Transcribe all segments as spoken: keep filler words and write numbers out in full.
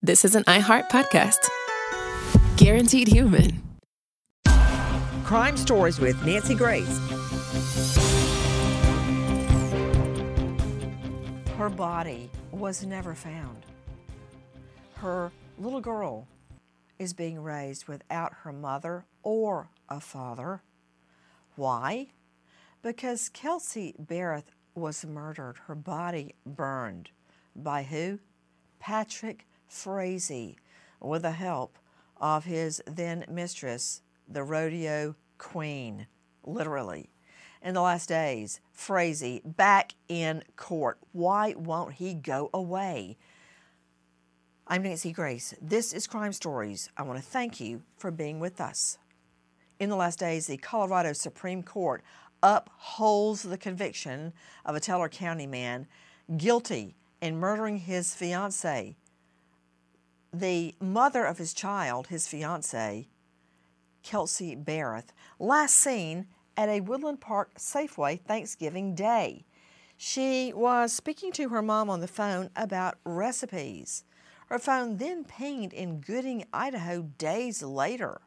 this is an iHeart podcast. Guaranteed human. Crime Stories with Nancy Grace. Her body was never found. Her little girl is being raised without her mother or a father. Why? Because Kelsey Barrett was murdered. Her body burned. By who? Patrick Frazee, with the help of his then mistress, the rodeo queen, literally. In the last days, Frazee back in court. Why won't he go away? I'm Nancy Grace. This is Crime Stories. I want to thank you for being with us. In the last days, the Colorado Supreme Court upholds the conviction of a Teller County man guilty in murdering his fiancée. The mother of his child, his fiancée, Kelsey Barrett, last seen at a Woodland Park Safeway Thanksgiving Day. She was speaking to her mom on the phone about recipes. Her phone then pinged in Gooding, Idaho, days later.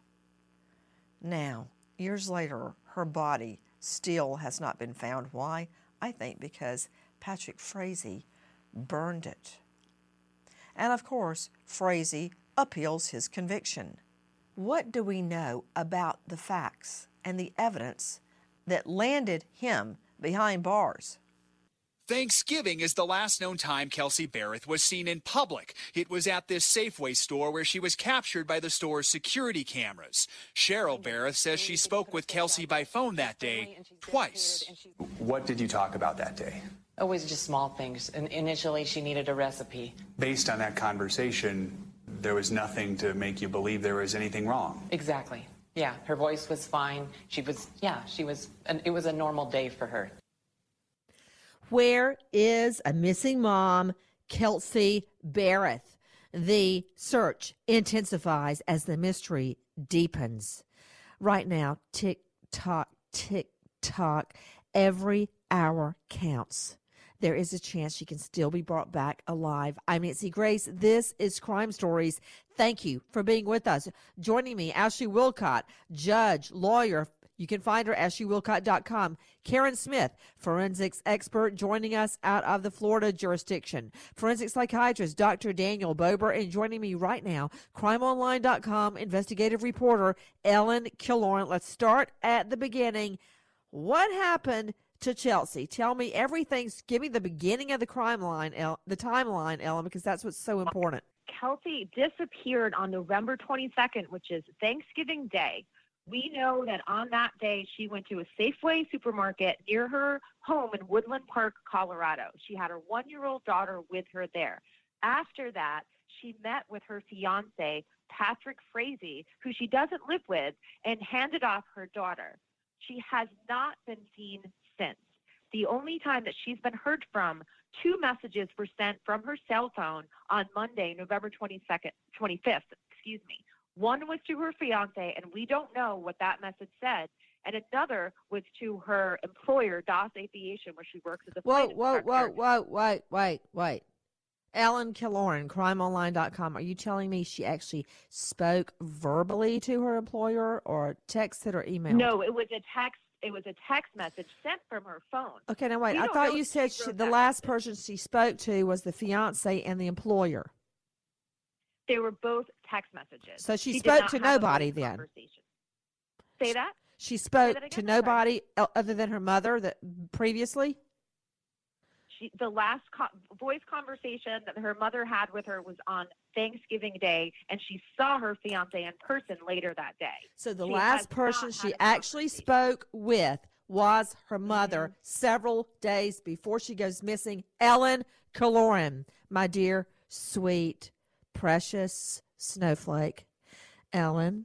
Now, years later, her body still has not been found. Why? I think because Patrick Frazee burned it. And of course, Frazee appeals his conviction. What do we know about the facts and the evidence that landed him behind bars? Thanksgiving is the last known time Kelsey Barrett was seen in public. It was at this Safeway store where she was captured by the store's security cameras. Cheryl Barrett says she spoke with Kelsey by phone that day twice. What did you talk about that day? Always just small things. And initially, she needed a recipe. Based on that conversation, there was nothing to make you believe there was anything wrong. Exactly. Yeah, her voice was fine. She was, yeah, she was, and it was a normal day for her. Where is a missing mom, Kelsey Barrett? The search intensifies as the mystery deepens. Right now, tick tock, tick tock, every hour counts. There is a chance she can still be brought back alive. I'm Nancy Grace. This is Crime Stories. Thank you for being with us. Joining me, Ashley Wilcott, judge, lawyer. You can find her at ashley wilcott dot com. Karen Smith, forensics expert, joining us out of the Florida jurisdiction. Forensic psychiatrist Doctor Daniel Bober, and joining me right now, crime online dot com investigative reporter Ellen Killoran. Let's start at the beginning. What happened to Chelsea? Tell me everything. Give me the beginning of the crime line, El- the timeline, Ellen, because that's what's so important. Kelsey disappeared on November twenty-second, which is Thanksgiving Day. We know that on that day, she went to a Safeway supermarket near her home in Woodland Park, Colorado. She had her one-year-old daughter with her there. After that, she met with her fiancé, Patrick Frazee, who she doesn't live with, and handed off her daughter. She has not been seen since. The only time that she's been heard from, two messages were sent from her cell phone on Monday, November twenty-second, twenty-fifth, excuse me. One was to her fiance, and we don't know what that message said. And another was to her employer, DAS Aviation, where she works as a Whoa, flight whoa, instructor. whoa, whoa, wait, wait, wait. Ellen Killoran, crime online dot com. Are you telling me she actually spoke verbally to her employer or texted or emailed? No, it was a text. It was a text message sent from her phone. Okay, now wait. We I don't thought know you if said she she, wrote the that last message. person she spoke to was the fiance and the employer. They were both text messages. So she did spoke not to have a nobody voice then. conversation. Say that? She spoke that again? to I'm sorry. nobody el- other than her mother that previously? She, the last co- voice conversation that her mother had with her was on Thanksgiving Day, and she saw her fiance in person later that day. So the She last has person not she had a actually conversation. spoke with was her mother Mhm. several days before she goes missing. Ellen Killoran, my dear, sweet, precious snowflake. Ellen,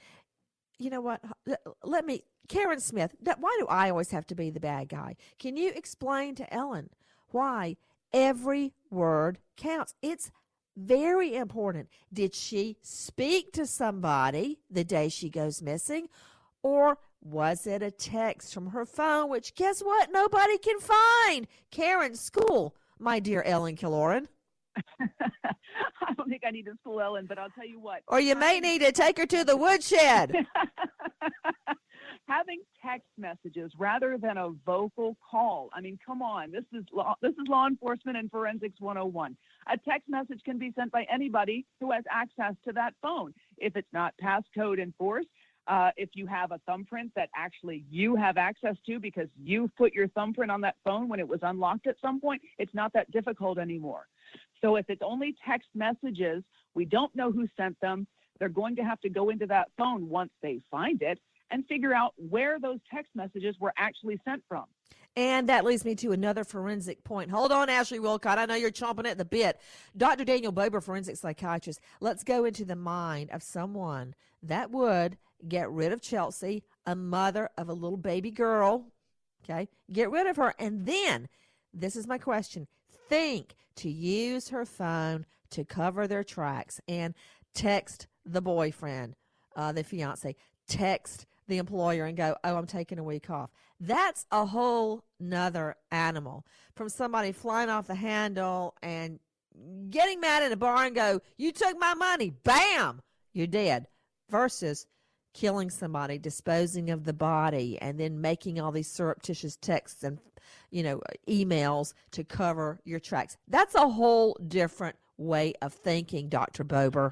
you know what? Let me, Karen Smith, why do I always have to be the bad guy? Can you explain to Ellen why every word counts? It's very important. Did she speak to somebody the day she goes missing? Or was it a text from her phone, which guess what? Nobody can find. Karen, school, my dear Ellen Killoran. I don't think I need to school Ellen, but I'll tell you what. Or you may need to take her to the woodshed. Having text messages rather than a vocal call. I mean, come on. This is law, this is law enforcement and forensics one oh one. A text message can be sent by anybody who has access to that phone. If it's not passcode enforced, uh, if you have a thumbprint that actually you have access to because you put your thumbprint on that phone when it was unlocked at some point, it's not that difficult anymore. So if it's only text messages, we don't know who sent them. They're going to have to go into that phone once they find it and figure out where those text messages were actually sent from. And that leads me to another forensic point. Hold on, Ashley Wilcott. I know you're chomping at the bit. Doctor Daniel Bober, forensic psychiatrist. Let's go into the mind of someone that would get rid of Chelsea, a mother of a little baby girl. Okay, get rid of her. And then, this is my question, think to use her phone to cover their tracks and text the boyfriend, uh, the fiance, text the employer and go, oh, I'm taking a week off. That's a whole nother animal from somebody flying off the handle and getting mad in a bar and go, you took my money, bam, you're dead, versus killing somebody, disposing of the body, and then making all these surreptitious texts and, you know, emails to cover your tracks. That's a whole different way of thinking, Doctor Bober.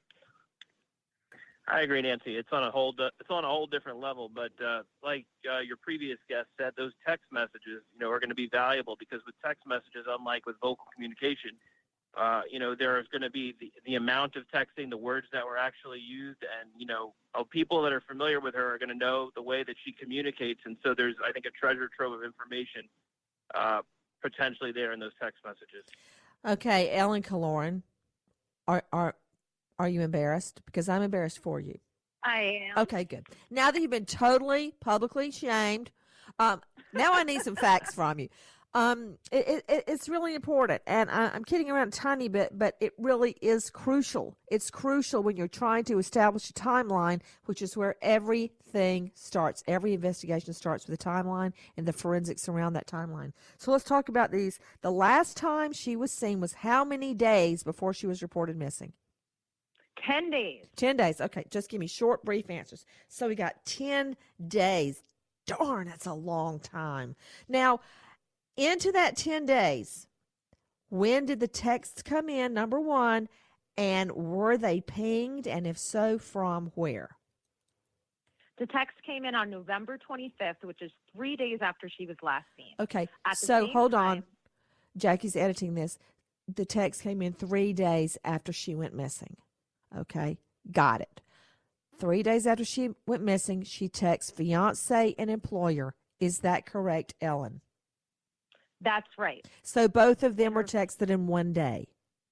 I agree, Nancy. It's on a whole it's on a whole different level. But uh, like uh, your previous guest said, those text messages, you know, are going to be valuable because with text messages, unlike with vocal communication, uh, you know, there is going to be the, the amount of texting, the words that were actually used, and you know, uh, people that are familiar with her are going to know the way that she communicates. And so there's, I think, a treasure trove of information uh, potentially there in those text messages. Okay, Ellen Killoren, are are. Are you embarrassed? Because I'm embarrassed for you. I am. Okay, good. Now that you've been totally publicly shamed, um, now I need some facts from you. Um, it, it, it's really important, and I, I'm kidding around a tiny bit, but it really is crucial. It's crucial when you're trying to establish a timeline, which is where everything starts. Every investigation starts with a timeline and the forensics around that timeline. So let's talk about these. The last time she was seen was how many days before she was reported missing? ten days. ten days. Okay, just give me short, brief answers. So we got ten days. Darn, that's a long time. Now, into that ten days, when did the texts come in, number one, and were they pinged, and if so, from where? The text came in on November twenty-fifth, which is three days after she was last seen. Okay, At the so same hold time, on. Jackie's editing this. The text came in three days after she went missing. Okay, got it. Three days after she went missing, she texts fiance and employer. Is that correct, Ellen? That's right. So both of them were texted in one day.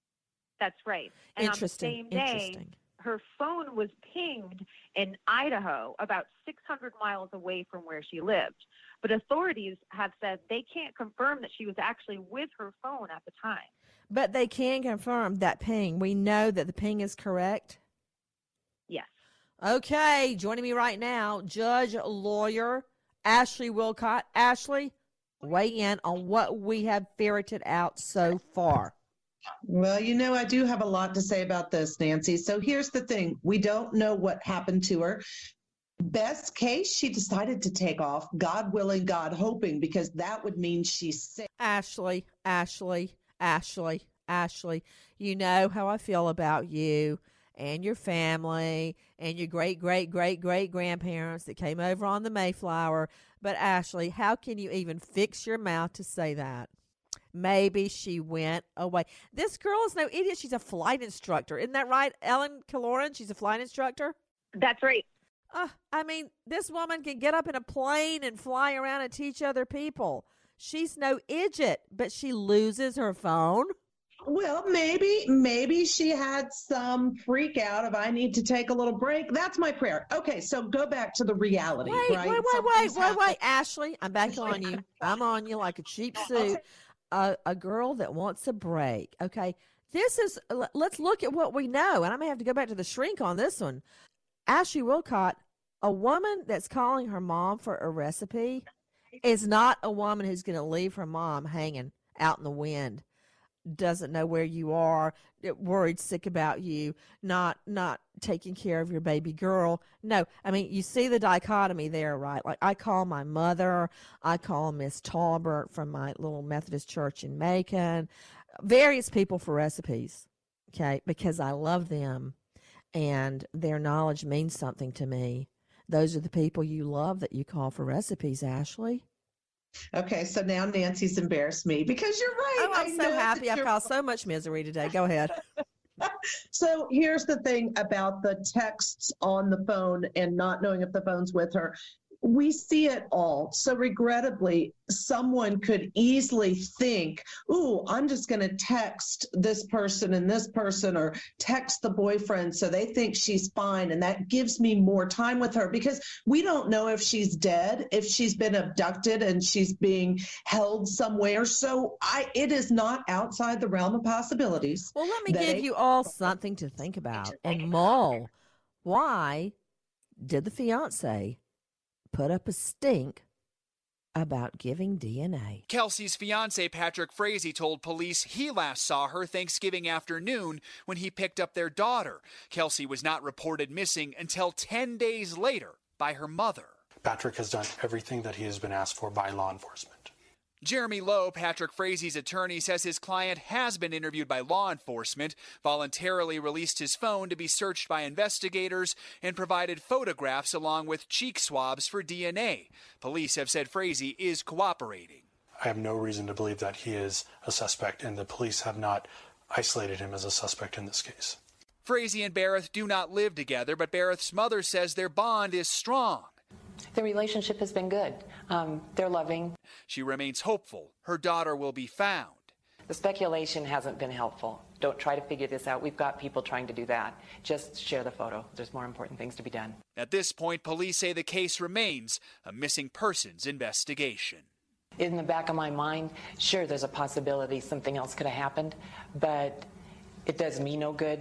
That's right. And Interesting. on the same day, Interesting. her phone was pinged in Idaho, about six hundred miles away from where she lived. But authorities have said they can't confirm that she was actually with her phone at the time. But they can confirm that ping. We know that the ping is correct. Yes. Okay, joining me right now, Judge Lawyer Ashley Wilcott. Ashley, weigh in on what we have ferreted out so far. Well, you know, I do have a lot to say about this, Nancy. So here's the thing. We don't know what happened to her. Best case, she decided to take off, God willing, God hoping, because that would mean she's sick. Ashley, Ashley, Ashley, Ashley, you know how I feel about you and your family and your great, great, great, great grandparents that came over on the Mayflower. But Ashley, how can you even fix your mouth to say that? Maybe she went away. This girl is no idiot. She's a flight instructor. Isn't that right, Ellen Killoren? She's a flight instructor? That's right. Uh, I mean, this woman can get up in a plane and fly around and teach other people. She's no idiot, but she loses her phone. Well, maybe, maybe she had some freak out of, I need to take a little break. That's my prayer. Okay, so go back to the reality, wait, right? Wait, wait, wait, wait, happened. wait, Ashley, I'm back on you. I'm on you like a cheap suit. A, a girl that wants a break, okay? This is, let's look at what we know, and I may have to go back to the shrink on this one. Ashley Wilcott, a woman that's calling her mom for a recipe is not a woman who's going to leave her mom hanging out in the wind. doesn't know where you are, worried sick about you, not not taking care of your baby girl. No, I mean, you see the dichotomy there, right? Like, I call my mother, I call Miss Talbert from my little Methodist church in Macon, various people for recipes, okay, because I love them and their knowledge means something to me. Those are the people you love that you call for recipes, Ashley. Okay, so now Nancy's embarrassed me because you're right. Oh, I'm I so know happy. that I've you're caused so much misery today. Go ahead. So here's the thing about the texts on the phone and not knowing if the phone's with her. We see it all. So regrettably, someone could easily think, ooh, I'm just going to text this person and this person, or text the boyfriend so they think she's fine. And that gives me more time with her, because we don't know if she's dead, if she's been abducted and she's being held somewhere. So I, it is not outside the realm of possibilities. Well, let me that give a- you all something to think about and mull. Why did the fiance put up a stink about giving D N A? Kelsey's fiancé, Patrick Frazee, told police he last saw her Thanksgiving afternoon when he picked up their daughter. Kelsey was not reported missing until ten days later by her mother. Patrick has done everything that he has been asked for by law enforcement. Jeremy Lowe, Patrick Frazee's attorney, says his client has been interviewed by law enforcement, voluntarily released his phone to be searched by investigators, and provided photographs along with cheek swabs for D N A. Police have said Frazee is cooperating. I have no reason to believe that he is a suspect, and the police have not isolated him as a suspect in this case. Frazee and Barrett do not live together, but Barrett's mother says their bond is strong. The relationship has been good. Um, they're loving. She remains hopeful her daughter will be found. The speculation hasn't been helpful. Don't try to figure this out. We've got people trying to do that. Just share the photo. There's more important things to be done. At this point, police say the case remains a missing persons investigation. In the back of my mind, sure, there's a possibility something else could have happened, but it does me no good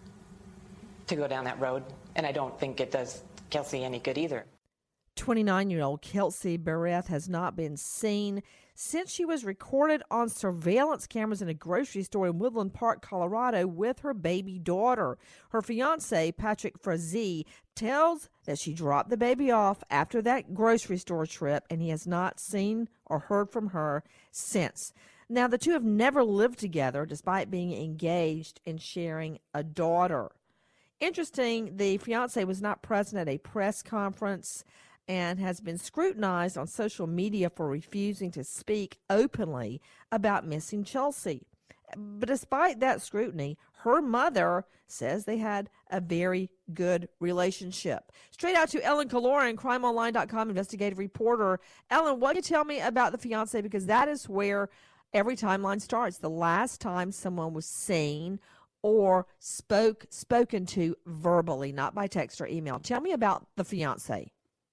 to go down that road, and I don't think it does Kelsey any good either. twenty-nine-year-old Kelsey Barrett has not been seen since she was recorded on surveillance cameras in a grocery store in Woodland Park, Colorado, with her baby daughter. Her fiance, Patrick Frazee, tells that she dropped the baby off after that grocery store trip, and he has not seen or heard from her since. Now, the two have never lived together, despite being engaged and sharing a daughter. Interesting, the fiance was not present at a press conference and has been scrutinized on social media for refusing to speak openly about missing Chelsea. But despite that scrutiny, her mother says they had a very good relationship. Straight out to Ellen Kaloran, crime online dot com investigative reporter. Ellen, what can you tell me about the fiance? Because that is where every timeline starts. The last time someone was seen or spoke spoken to verbally, not by text or email. Tell me about the fiance.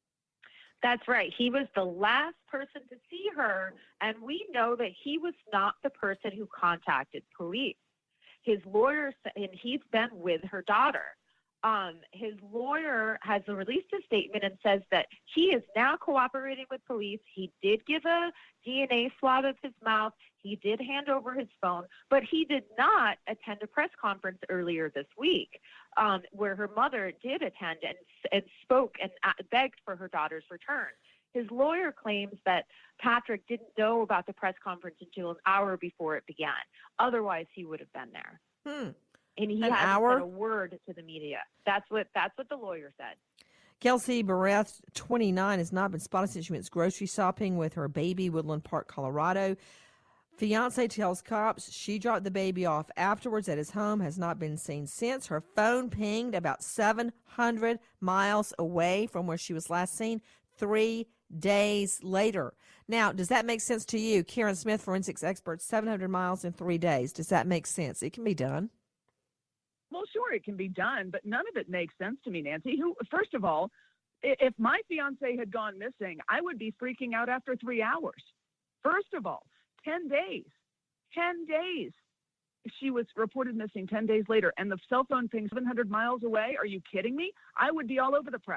That's right. He was the last person to see her, and we know that he was not the person who contacted police. His lawyer, and he's been with her daughter. Um, his lawyer has released a statement and says that he is now cooperating with police. He did give a D N A swab of his mouth. He did hand over his phone, but he did not attend a press conference earlier this week um, where her mother did attend and, and spoke and begged for her daughter's return. His lawyer claims that Patrick didn't know about the press conference until an hour before it began. Otherwise, he would have been there. Hmm. And he An hasn't hour? said a word to the media. That's what that's what the lawyer said. Kelsey Barrett, twenty-nine, has not been spotted since she went grocery shopping with her baby, Woodland Park, Colorado. Fiance tells cops she dropped the baby off afterwards at his home, has not been seen since. Her phone pinged about seven hundred miles away from where she was last seen three days later. Now, does that make sense to you? Karen Smith, forensics expert, seven hundred miles in three days. Does that make sense? It can be done. Well, sure, it can be done, but none of it makes sense to me, Nancy. Who, first of all, if my fiance had gone missing, I would be freaking out after three hours. First of all, ten days, ten days. She was reported missing ten days later, and the cell phone pinged seven hundred miles away. Are you kidding me? I would be all over the press.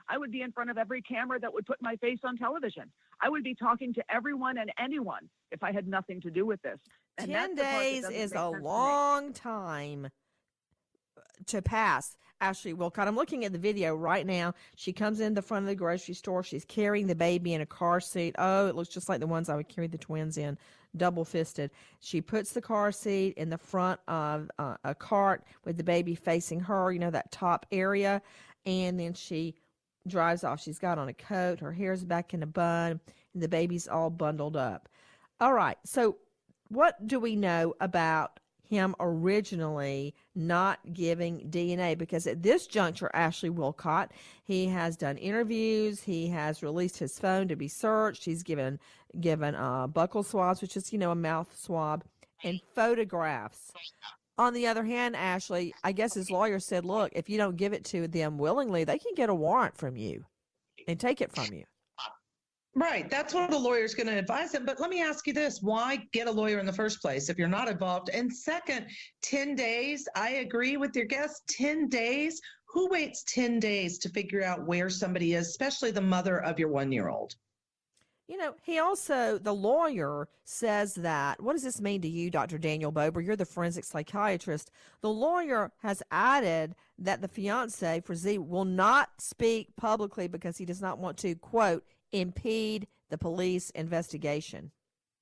I would be in front of every camera that would put my face on television. I would be talking to everyone and anyone if I had nothing to do with this. And Ten that's the part that days doesn't is make a sense to me. long time to pass. Ashley Wilcott, I'm looking at the video right now. She comes in the front of the grocery store. She's carrying the baby in a car seat. Oh, it looks just like the ones I would carry the twins in, double-fisted. She puts the car seat in the front of uh, a cart with the baby facing her, you know, that top area, and then she drives off. She's got on a coat. Her hair's back in a bun, and the baby's all bundled up. All right, so what do we know about him originally not giving D N A? Because at this juncture, Ashley Wilcott, he has done interviews. He has released his phone to be searched. He's given given uh, buccal swabs, which is, you know, a mouth swab, and photographs. On the other hand, Ashley, I guess his lawyer said, look, if you don't give it to them willingly, they can get a warrant from you and take it from you. Right. That's what the lawyer's going to advise him. But let me ask you this. Why get a lawyer in the first place if you're not involved? And second, ten days. I agree with your guest. ten days. Who waits ten days to figure out where somebody is, especially the mother of your one-year-old? You know, he also, the lawyer says that, what does this mean to you, Doctor Daniel Bober? You're the forensic psychiatrist. The lawyer has added that the fiance, Frazee, will not speak publicly because he does not want to, quote, impede the police investigation.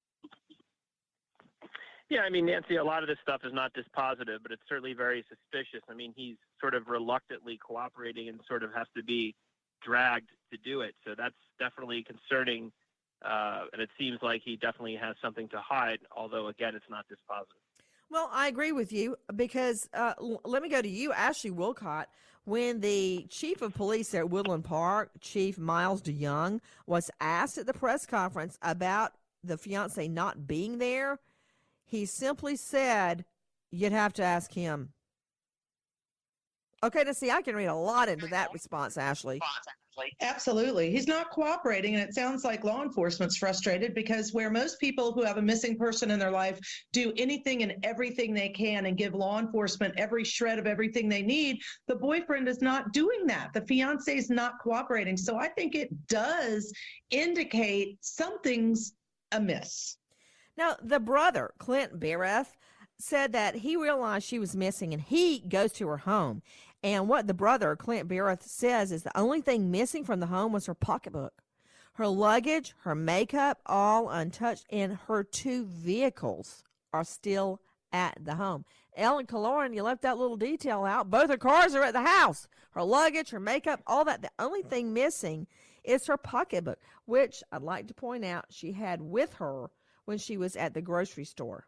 Yeah, I mean, Nancy, a lot of this stuff is not dispositive, but it's certainly very suspicious. I mean, he's sort of reluctantly cooperating and sort of has to be dragged to do it. So that's definitely concerning. Uh, and it seems like he definitely has something to hide, although, again, it's not dispositive. Well, I agree with you because uh, l- let me go to you, Ashley Wilcott. When the chief of police there at Woodland Park, Chief Miles DeYoung, was asked at the press conference about the fiance not being there, he simply said, you'd have to ask him. Okay, now see, I can read a lot into that response, Ashley. Absolutely. He's not cooperating, and it sounds like law enforcement's frustrated because where most people who have a missing person in their life do anything and everything they can and give law enforcement every shred of everything they need, the boyfriend is not doing that. The fiance is not cooperating. So I think it does indicate something's amiss. Now, the brother, Clint Barrett, said that he realized she was missing, and he goes to her home. And what the brother, Clint Barrett, says is the only thing missing from the home was her pocketbook. Her luggage, her makeup, all untouched, and her two vehicles are still at the home. Ellen Kaloran, you left that little detail out. Both her cars are at the house. Her luggage, her makeup, all that. The only thing missing is her pocketbook, which I'd like to point out she had with her when she was at the grocery store.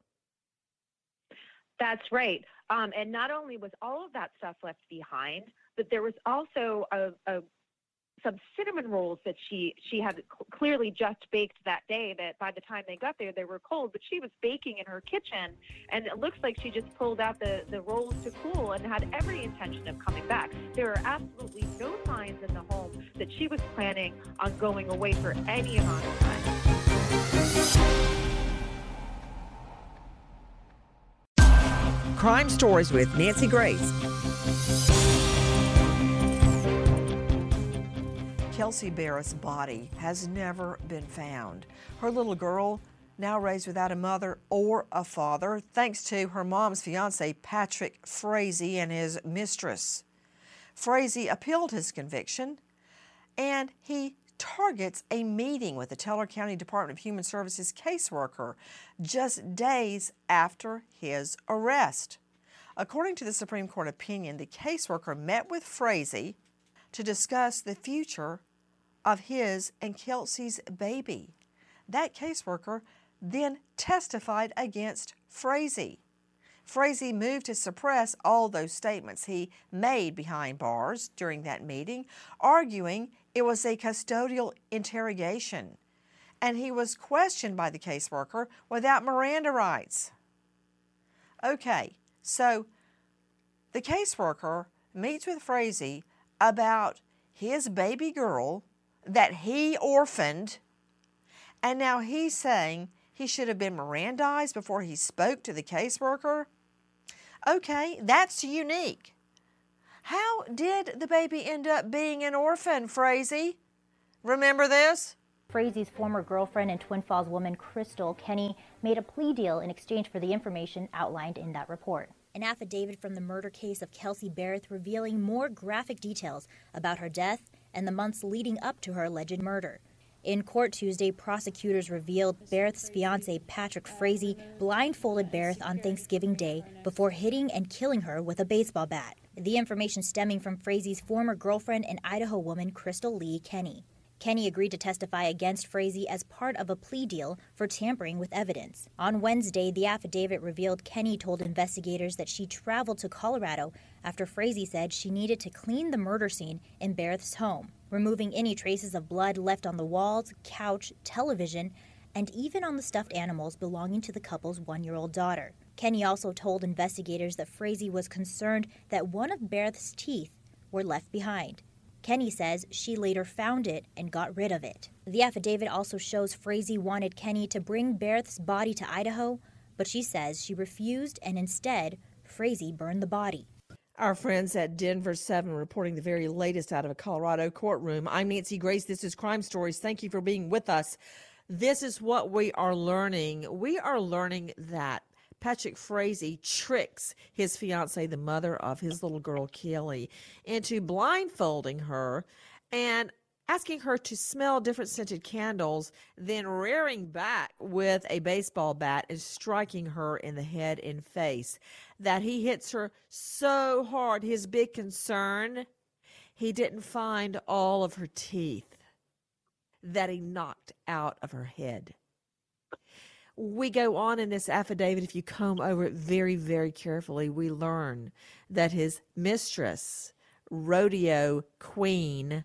That's right. Um, and not only was all of that stuff left behind, but there was also a, a, some cinnamon rolls that she, she had cl- clearly just baked that day that by the time they got there, they were cold. But she was baking in her kitchen, and it looks like she just pulled out the, the rolls to cool and had every intention of coming back. There are absolutely no signs in the home that she was planning on going away for any amount of time. Crime Stories with Nancy Grace. Kelsey Barrett's body has never been found. Her little girl, now raised without a mother or a father, thanks to her mom's fiance, Patrick Frazee, and his mistress. Frazee appealed his conviction, and he targets a meeting with the Teller County Department of Human Services caseworker just days after his arrest. According to the Supreme Court opinion, the caseworker met with Frazee to discuss the future of his and Kelsey's baby. That caseworker then testified against Frazee. Frazee moved to suppress all those statements he made behind bars during that meeting, arguing it was a custodial interrogation, and he was questioned by the caseworker without Miranda rights. Okay, so the caseworker meets with Frazee about his baby girl that he orphaned, and now he's saying he should have been Mirandized before he spoke to the caseworker. Okay, that's unique. How did the baby end up being an orphan, Frazee? Remember this? Frazee's former girlfriend and Twin Falls woman Crystal Kenny made a plea deal in exchange for the information outlined in that report. An affidavit from the murder case of Kelsey Berreth revealing more graphic details about her death and the months leading up to her alleged murder. In court Tuesday, prosecutors revealed Berreth's fiancé Patrick Frazee blindfolded Berreth on Thanksgiving Day before hitting and killing her with a baseball bat. The information stemming from Frazee's former girlfriend and Idaho woman Crystal Lee Kenny. Kenny agreed to testify against Frazee as part of a plea deal for tampering with evidence. On Wednesday, the affidavit revealed Kenny told investigators that she traveled to Colorado after Frazee said she needed to clean the murder scene in Berreth's home, removing any traces of blood left on the walls, couch, television, and even on the stuffed animals belonging to the couple's one-year-old daughter. Kenny also told investigators that Frazee was concerned that one of Berreth's teeth were left behind. Kenny says she later found it and got rid of it. The affidavit also shows Frazee wanted Kenny to bring Berreth's body to Idaho, but she says she refused and instead, Frazee burned the body. Our friends at Denver seven reporting the very latest out of a Colorado courtroom. I'm Nancy Grace. This is Crime Stories. Thank you for being with us. This is what we are learning. We are learning that Patrick Frazee tricks his fiancée, the mother of his little girl, Kelly, into blindfolding her and asking her to smell different scented candles, then rearing back with a baseball bat and striking her in the head and face. That he hits her so hard, his big concern, he didn't find all of her teeth that he knocked out of her head. We go on in this affidavit, if you comb over it very, very carefully, we learn that his mistress, rodeo queen,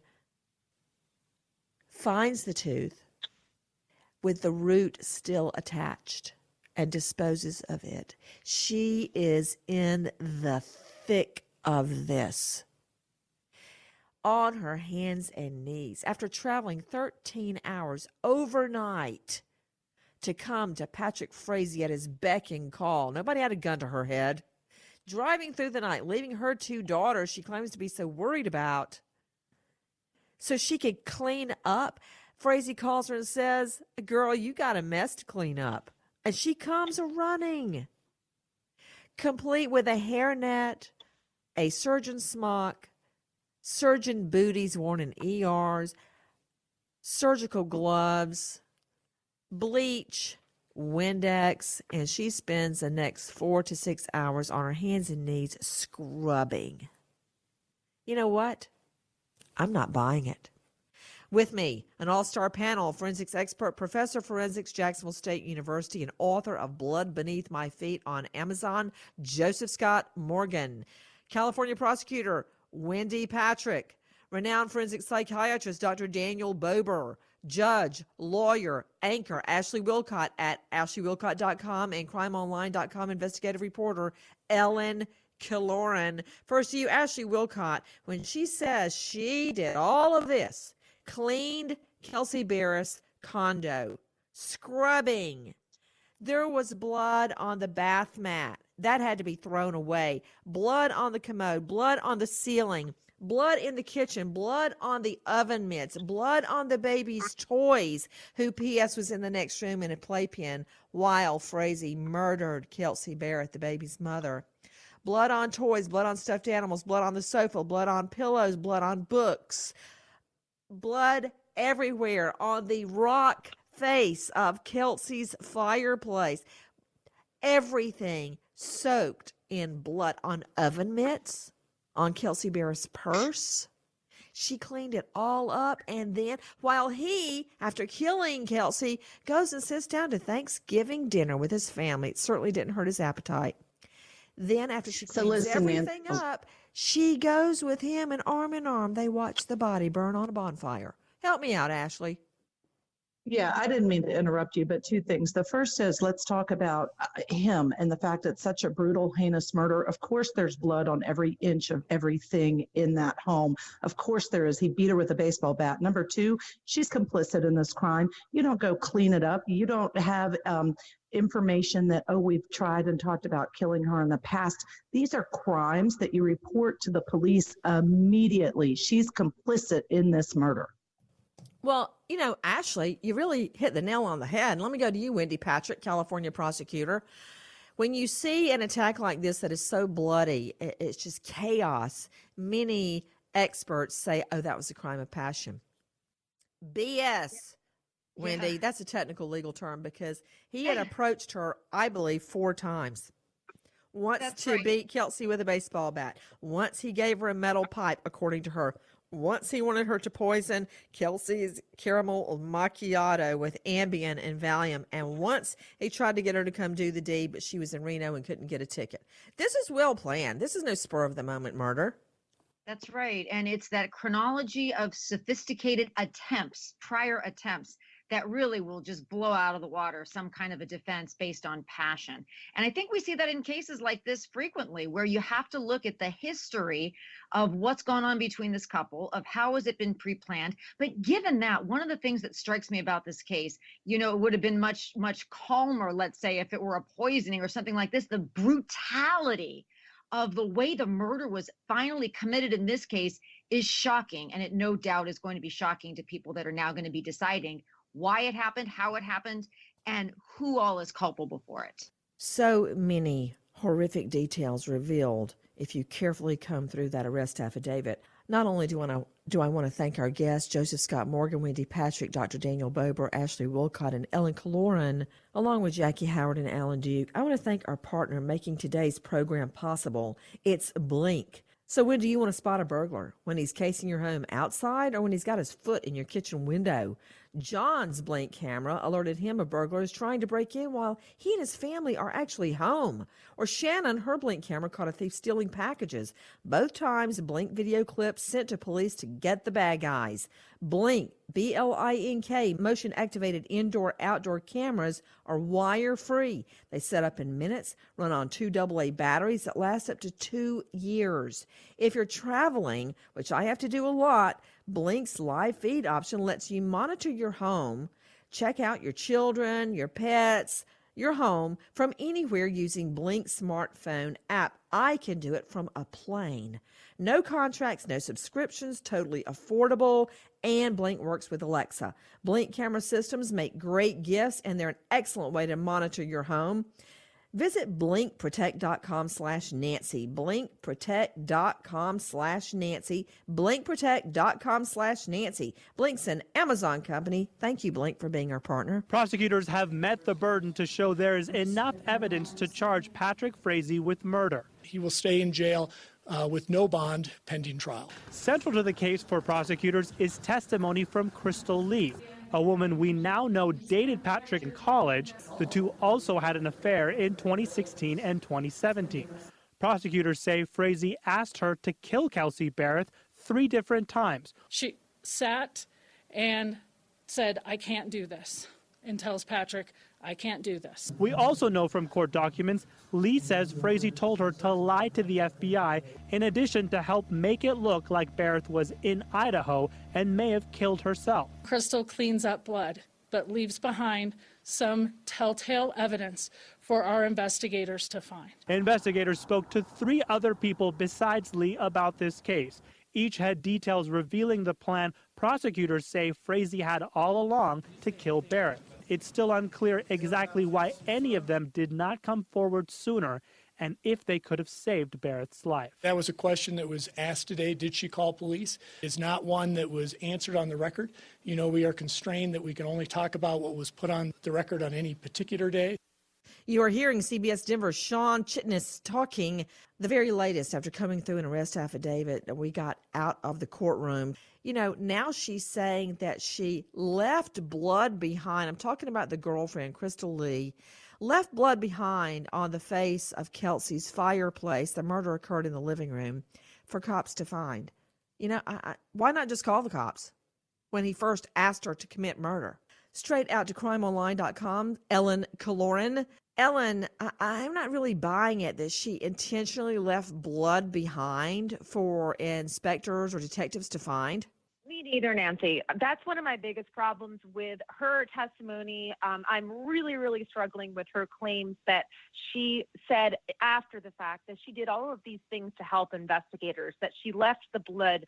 finds the tooth with the root still attached and disposes of it. She is in the thick of this. On her hands and knees, after traveling thirteen hours overnight to come to Patrick Frazee at his beck and call. Nobody had a gun to her head. Driving through the night, leaving her two daughters she claims to be so worried about so she could clean up. Frazee calls her and says, girl, you got a mess to clean up. And she comes running, complete with a hairnet, a surgeon smock, surgeon booties worn in E Rs, surgical gloves, bleach, Windex, and she spends the next four to six hours on her hands and knees scrubbing. You know what? I'm not buying it. With me, an all-star panel, forensics expert, professor of forensics, Jacksonville State University, and author of Blood Beneath My Feet on Amazon, Joseph Scott Morgan. California prosecutor, Wendy Patrick. Renowned forensic psychiatrist, Doctor Daniel Bober. Judge, lawyer, anchor, Ashley Wilcott at ashley wilcott dot com and crime online dot com investigative reporter, Ellen Killoran. First to you, Ashley Wilcott, when she says she did all of this, cleaned Kelsey Berreth's condo, scrubbing. There was blood on the bath mat. That had to be thrown away. Blood on the commode, blood on the ceiling. Blood in the kitchen, blood on the oven mitts, blood on the baby's toys, who P S was in the next room in a playpen while Frazee murdered Kelsey Berreth, the baby's mother. Blood on toys, blood on stuffed animals, blood on the sofa, blood on pillows, blood on books. Blood everywhere on the rock face of Kelsey's fireplace. Everything soaked in blood on oven mitts. On Kelsey Berreth's purse. She cleaned it all up, and then, while he, after killing Kelsey, goes and sits down to Thanksgiving dinner with his family. It certainly didn't hurt his appetite. Then, after she cleans so listen, everything man. up, she goes with him, and arm in arm, they watch the body burn on a bonfire. Help me out, Ashley. Yeah, I didn't mean to interrupt you, but two things. The first is let's talk about uh, him and the fact that it's such a brutal, heinous murder. Of course, there's blood on every inch of everything in that home. Of course, there is. He beat her with a baseball bat. Number two, she's complicit in this crime. You don't go clean it up. You don't have um, information that, oh, we've tried and talked about killing her in the past. These are crimes that you report to the police immediately. She's complicit in this murder. Well, you know, Ashley, you really hit the nail on the head. Let me go to you, Wendy Patrick, California prosecutor. When you see an attack like this that is so bloody, it's just chaos, many experts say, oh, that was a crime of passion. B S, Wendy, yeah. That's a technical legal term because he had approached her, I believe, four times. Once That's to right. beat Kelsey with a baseball bat. Once he gave her a metal pipe, according to her. Once he wanted her to poison Kelsey's caramel macchiato with Ambien and Valium. And once he tried to get her to come do the deed, but she was in Reno and couldn't get a ticket. This is well planned. This is no spur of the moment murder. That's right. And it's that chronology of sophisticated attempts, prior attempts, that really will just blow out of the water some kind of a defense based on passion. And I think we see that in cases like this frequently, where you have to look at the history of what's gone on between this couple, of how has it been pre-planned. But given that, one of the things that strikes me about this case, you know, it would have been much, much calmer, let's say, if it were a poisoning or something like this, the brutality of the way the murder was finally committed in this case is shocking. And it no doubt is going to be shocking to people that are now going to be deciding why it happened, how it happened, and who all is culpable for it. So many horrific details revealed if you carefully comb through that arrest affidavit. Not only do I, wanna, do I want to thank our guests, Joseph Scott Morgan, Wendy Patrick, Doctor Daniel Bober, Ashley Wolcott, and Ellen Kaloran, along with Jackie Howard and Alan Duke. I want to thank our partner making today's program possible. It's Blink. So when do you want to spot a burglar? When he's casing your home outside or when he's got his foot in your kitchen window? John's Blink camera alerted him a burglar is trying to break in while he and his family are actually home. Or Shannon, her Blink camera caught a thief stealing packages. Both times, Blink video clips sent to police to get the bad guys. Blink, B L I N K, motion-activated indoor-outdoor cameras are wire-free. They set up in minutes, run on two double A batteries that last up to two years. If you're traveling, which I have to do a lot, Blink's live feed option lets you monitor your home, check out your children, your pets, your home from anywhere using Blink smartphone app. I can do it from a plane. No contracts, no subscriptions, totally affordable, and Blink works with Alexa. Blink camera systems make great gifts, and they're an excellent way to monitor your home. Visit blinkprotect.com slash Nancy, blinkprotect.com slash Nancy, blinkprotect.com slash Nancy. Blink's an Amazon company. Thank you, Blink, for being our partner. Prosecutors have met the burden to show there is enough evidence to charge Patrick Frazee with murder. He will stay in jail uh, with no bond pending trial. Central to the case for prosecutors is testimony from Crystal Lee, a woman we now know dated Patrick in college. The two also had an affair in twenty sixteen and twenty seventeen. Prosecutors say Frazee asked her to kill Kelsey Barrett three different times. She sat and said, I can't do this, and tells Patrick, I can't do this. We also know from court documents, Lee says Frazee told her to lie to the F B I in addition to help make it look like Barrett was in Idaho and may have killed herself. Crystal cleans up blood, but leaves behind some telltale evidence for our investigators to find. Investigators spoke to three other people besides Lee about this case. Each had details revealing the plan prosecutors say Frazee had all along to kill Barrett. It's still unclear exactly why any of them did not come forward sooner and if they could have saved Barrett's life. That was a question that was asked today. Did she call police? It's not one that was answered on the record. You know, we are constrained that we can only talk about what was put on the record on any particular day. You are hearing C B S Denver's Sean Chitnis talking the very latest after coming through an arrest affidavit that we got out of the courtroom. You know, now she's saying that she left blood behind. I'm talking about the girlfriend, Crystal Lee, left blood behind on the face of Kelsey's fireplace. The murder occurred in the living room for cops to find. You know, I, I, why not just call the cops when he first asked her to commit murder? Straight out to crime online dot com, Ellen Kaloran. Ellen, I- I'm not really buying it that she intentionally left blood behind for inspectors or detectives to find. Me neither, Nancy. That's one of my biggest problems with her testimony. Um, I'm really, really struggling with her claims that she said after the fact that she did all of these things to help investigators, that she left the blood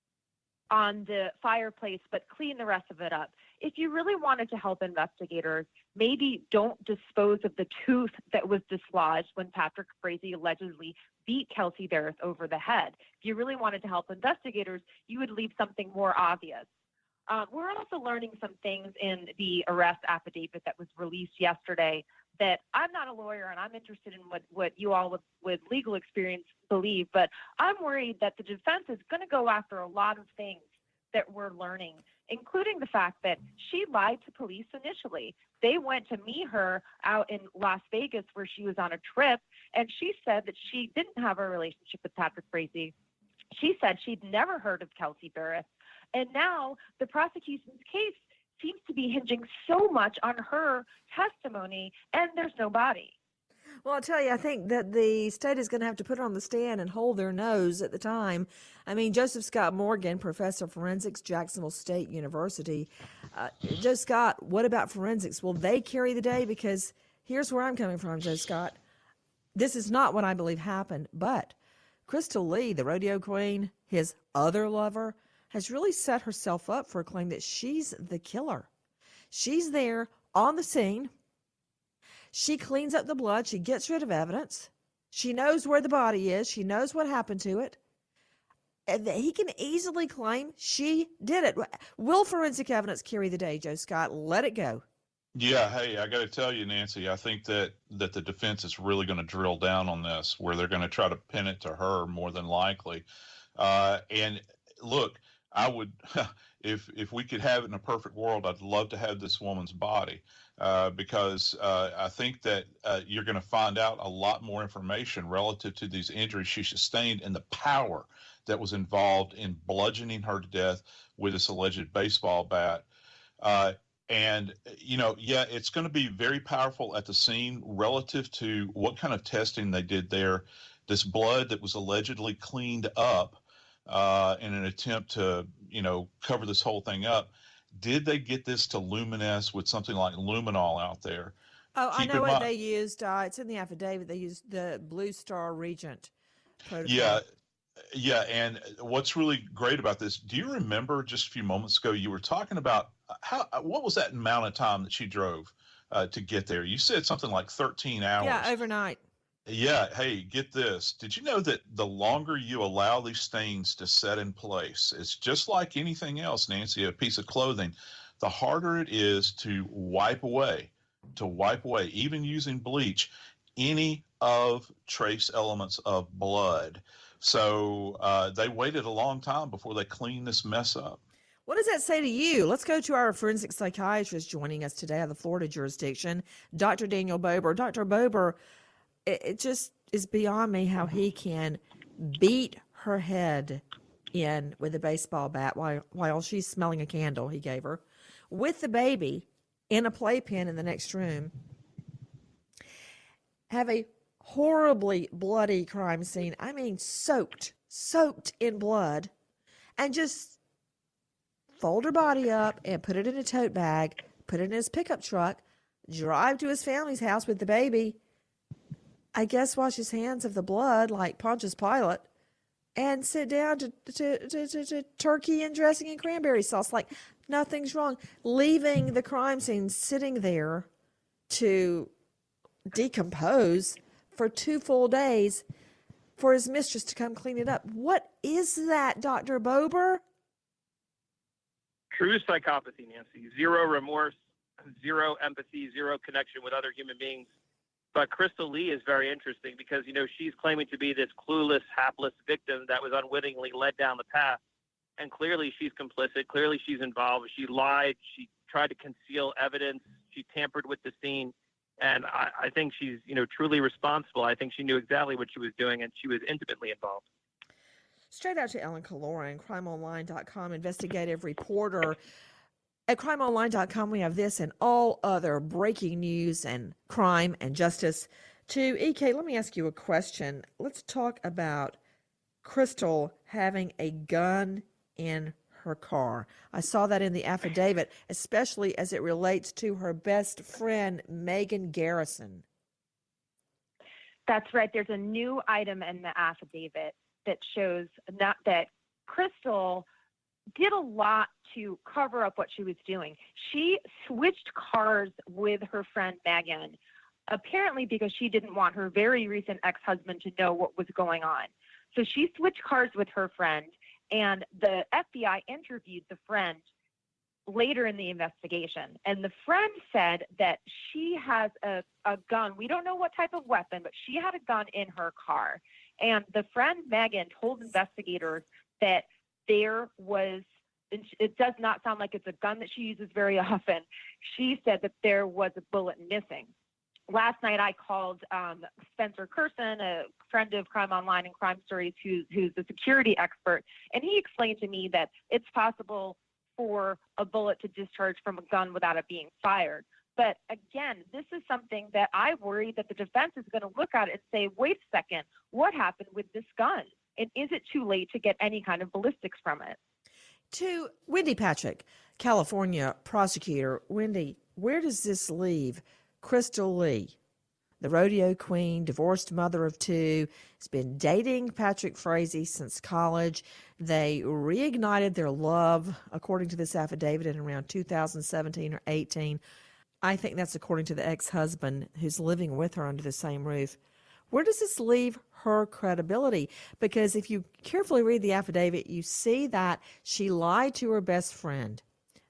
on the fireplace but cleaned the rest of it up. If you really wanted to help investigators, maybe don't dispose of the tooth that was dislodged when Patrick Frazee allegedly beat Kelsey Berreth over the head. If you really wanted to help investigators, you would leave something more obvious. Um, we're also learning some things in the arrest affidavit that was released yesterday that I'm not a lawyer and I'm interested in what, what you all with, with legal experience believe, but I'm worried that the defense is going to go after a lot of things that we're learning, including the fact that she lied to police initially. They went to meet her out in Las Vegas where she was on a trip, and she said that she didn't have a relationship with Patrick Frazee. She said she'd never heard of Kelsey Berreth. And now the prosecution's case seems to be hinging so much on her testimony, and there's no body. Well, I'll tell you, I think that the state is going to have to put her on the stand and hold their nose at the time. I mean, Joseph Scott Morgan, professor of forensics, Jacksonville State University. Uh, Joe Scott, what about forensics? Will they carry the day? Because here's where I'm coming from, Joe Scott. This is not what I believe happened, but Crystal Lee, the rodeo queen, his other lover, has really set herself up for a claim that she's the killer. She's there on the scene. She cleans up the blood. She gets rid of evidence. She knows where the body is. She knows what happened to it. And he can easily claim she did it. Will forensic evidence carry the day, Joe Scott? Let it go. Yeah, hey, I got to tell you, Nancy, I think that, that the defense is really going to drill down on this, where they're going to try to pin it to her more than likely. Uh, and look, I would, if if we could have it in a perfect world, I'd love to have this woman's body. Uh, because uh, I think that uh, you're going to find out a lot more information relative to these injuries she sustained and the power that was involved in bludgeoning her to death with this alleged baseball bat. Uh, and, you know, yeah, it's going to be very powerful at the scene relative to what kind of testing they did there. This blood that was allegedly cleaned up uh, in an attempt to, you know, cover this whole thing up. Did they get this to luminesce with something like luminol out there? Oh, Keep I know what mind. they used. Uh, it's in the affidavit. They used the Blue Star Regent protocol. Yeah, yeah. And what's really great about this, do you remember just a few moments ago you were talking about how what was that amount of time that she drove uh, to get there? You said something like thirteen hours. Yeah, overnight. Yeah. Hey, get this. Did you know that the longer you allow these stains to set in place, it's just like anything else, Nancy, a piece of clothing, the harder it is to wipe away, to wipe away, even using bleach, any of trace elements of blood. So uh, they waited a long time before they cleaned this mess up. What does that say to you? Let's go to our forensic psychiatrist joining us today out of the Florida jurisdiction, Doctor Daniel Bober. Doctor Bober, it, it just is beyond me how he can beat her head in with a baseball bat while, while she's smelling a candle he gave her, with the baby in a playpen in the next room, have a horribly bloody crime scene. I mean, soaked, soaked in blood, and just fold her body up and put it in a tote bag, put it in his pickup truck, drive to his family's house with the baby, I guess wash his hands of the blood like Pontius Pilate, and sit down to, to, to, to, to turkey and dressing and cranberry sauce like nothing's wrong, leaving the crime scene sitting there to decompose for two full days for his mistress to come clean it up. What is that, Doctor Bober? True psychopathy, Nancy. Zero remorse, zero empathy, zero connection with other human beings. But Crystal Lee is very interesting because, you know, she's claiming to be this clueless, hapless victim that was unwittingly led down the path. And clearly she's complicit. Clearly she's involved. She lied. She tried to conceal evidence. She tampered with the scene. And I, I think she's, you know, truly responsible. I think she knew exactly what she was doing, and she was intimately involved. Straight out to Ellen Kaloran, crime online dot com investigative reporter. At crime online dot com, we have this and all other breaking news and crime and justice. To E K, let me ask you a question. Let's talk about Crystal having a gun in her car. I saw that in the affidavit, especially as it relates to her best friend, Megan Garrison. That's right. There's a new item in the affidavit that shows not that Crystal did a lot to cover up what she was doing. She switched cars with her friend Megan, apparently because she didn't want her very recent ex-husband to know what was going on. So she switched cars with her friend, and the F B I interviewed the friend later in the investigation. And the friend said that she has a, a gun. We don't know what type of weapon, but she had a gun in her car. And the friend Megan told investigators that there was, it does not sound like it's a gun that she uses very often. She said that there was a bullet missing. Last night I called um, Spencer Curson, a friend of Crime Online and Crime Stories, who, who's a security expert, and he explained to me that it's possible for a bullet to discharge from a gun without it being fired. But again, this is something that I worry that the defense is going to look at and say, wait a second, what happened with this gun? And is it too late to get any kind of ballistics from it? To Wendy Patrick, California prosecutor. Wendy, where does this leave Crystal Lee, the rodeo queen, divorced mother of two, has been dating Patrick Frazee since college. They reignited their love, according to this affidavit, in around two thousand seventeen or eighteen. I think that's according to the ex-husband who's living with her under the same roof. Where does this leave her credibility? Because if you carefully read the affidavit, you see that she lied to her best friend,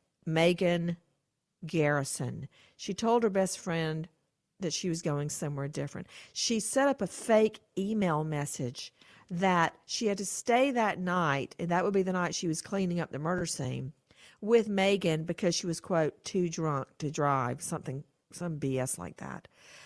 Megan Garrison. She told her best friend that she was going somewhere different. She set up a fake email message that she had to stay that night, and that would be the night she was cleaning up the murder scene, with Megan because she was, quote, too drunk to drive, something, some B S like that,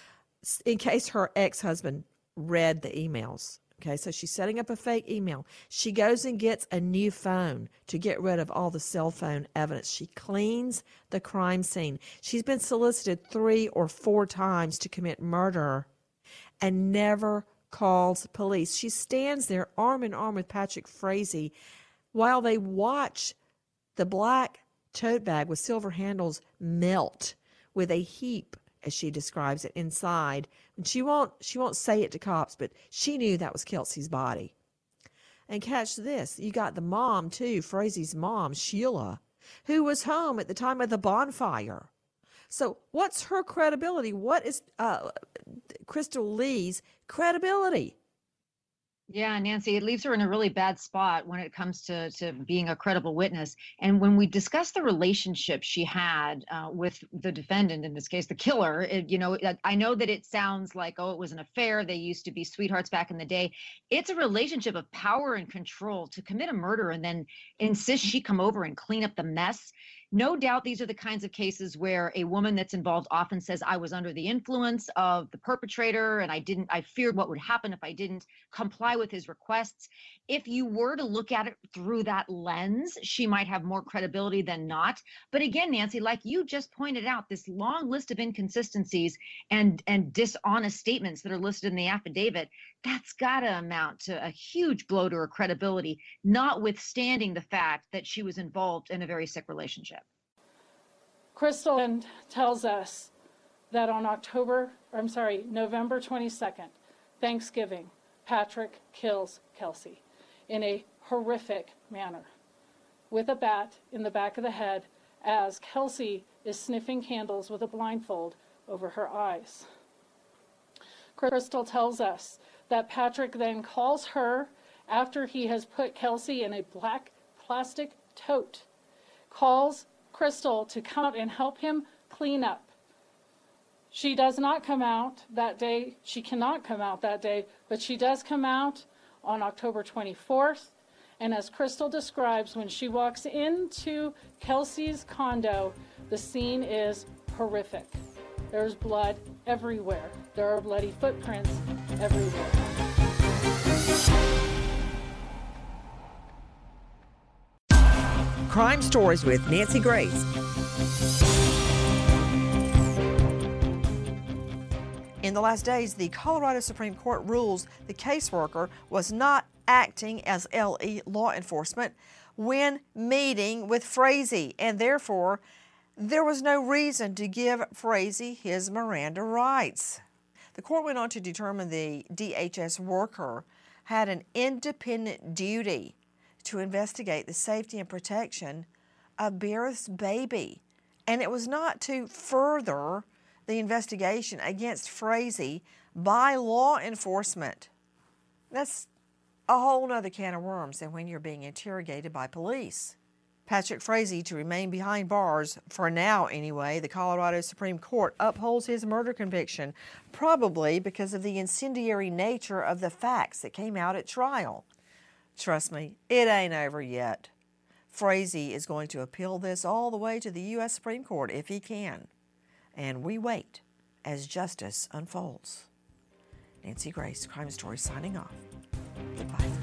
in case her ex-husband read the emails. Okay, so she's setting up a fake email. She goes and gets a new phone to get rid of all the cell phone evidence. She cleans the crime scene. She's been solicited three or four times to commit murder and never calls police. She stands there arm in arm with Patrick Frazee while they watch the black tote bag with silver handles melt with a heap, as she describes it, inside. And she won't she won't say it to cops, but she knew that was Kelsey's body. And catch this, you got the mom too, Frazee's mom, Sheila, who was home at the time of the bonfire. So what's her credibility? What is uh, Crystal Lee's credibility? Yeah, Nancy, it leaves her in a really bad spot when it comes to, to being a credible witness. And when we discuss the relationship she had uh, with the defendant, in this case, the killer, it, you know, I know that it sounds like, oh, it was an affair. They used to be sweethearts back in the day. It's a relationship of power and control to commit a murder and then insist she come over and clean up the mess. No doubt these are the kinds of cases where a woman that's involved often says, I was under the influence of the perpetrator and I didn't, I feared what would happen if I didn't comply with his requests. If you were to look at it through that lens, she might have more credibility than not. But again, Nancy, like you just pointed out, this long list of inconsistencies and, and dishonest statements that are listed in the affidavit, that's got to amount to a huge blow to her credibility, notwithstanding the fact that she was involved in a very sick relationship. Crystal tells us that on October, or I'm sorry, November twenty-second, Thanksgiving, Patrick kills Kelsey in a horrific manner with a bat in the back of the head as Kelsey is sniffing candles with a blindfold over her eyes. Crystal tells us that Patrick then calls her after he has put Kelsey in a black plastic tote, calls Crystal to come out and help him clean up. She does not come out that day. She cannot come out that day, but she does come out on October twenty-fourth. And as Crystal describes, when she walks into Kelsey's condo, the scene is horrific. There's blood everywhere. There are bloody footprints everywhere. Crime Stories with Nancy Grace. In the last days, the Colorado Supreme Court rules the caseworker was not acting as L E law enforcement when meeting with Frazee, and therefore there was no reason to give Frazee his Miranda rights. The court went on to determine the D H S worker had an independent duty to investigate the safety and protection of Bereth's baby, and it was not to further the investigation against Frazee by law enforcement. That's a whole nother can of worms than when you're being interrogated by police. Patrick Frazee to remain behind bars, for now anyway. The Colorado Supreme Court upholds his murder conviction, probably because of the incendiary nature of the facts that came out at trial. Trust me, it ain't over yet. Frazee is going to appeal this all the way to the U S Supreme Court if he can. And we wait as justice unfolds. Nancy Grace, Crime Stories, signing off. Goodbye.